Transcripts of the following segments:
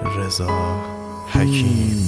رضا حکیم.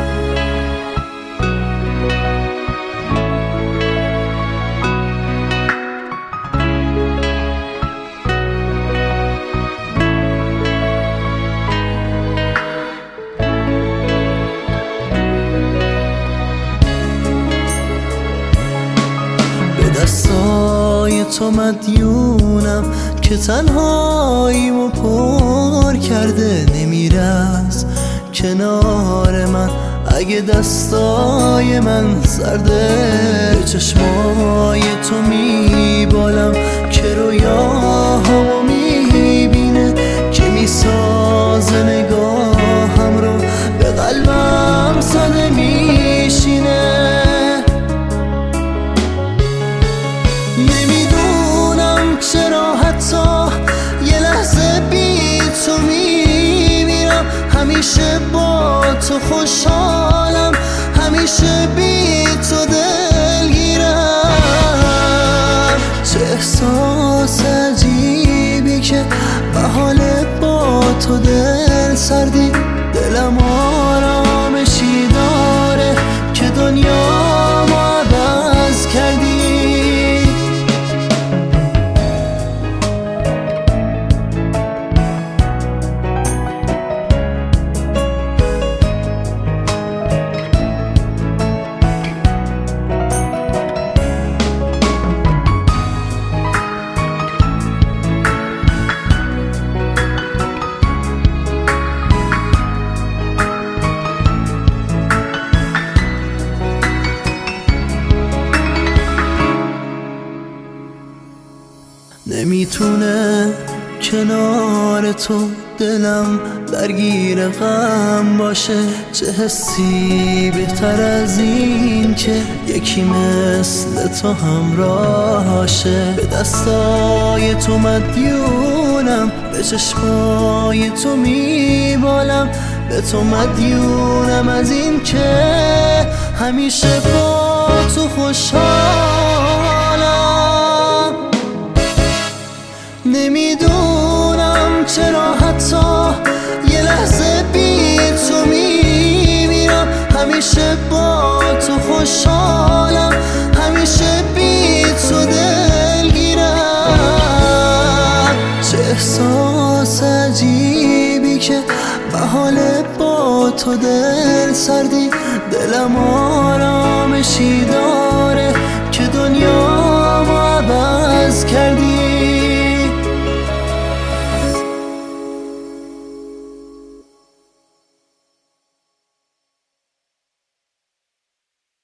دستای تو مدیونم که تنهاییمو پر کرده، نمیره از کنار من اگه دستای من سرده. به چشمای تو میبالم که رویاهامو میبینه، که میسازه نگاهم رو به قلبم ساده میشینه. نمیدونم چرا حتی یه لحظه بی تو میمیرم، همیشه با تو خوشحالم، همیشه بی تو دلگیرم. چه احساس عجیبی که محاله با تو دل سردی، دلم آرامشی داره که دنیا ما عوض کردی. نمیتونه کنار تو دلم درگیر غم باشه، چه حسی بهتر از این که یکی مثل تو همراهاشه. به دستای تو مدیونم، به چشمای تو میبالم، به تو مدیونم از این که همیشه با تو خوشحالم. نمیدونم چرا حتی یه لحظه بی تو میمیرم، همیشه با تو خوشحالم، همیشه بی تو دلگیرم. چه احساس عجیبی که محاله با تو دل سردی، دلم آرامشی داره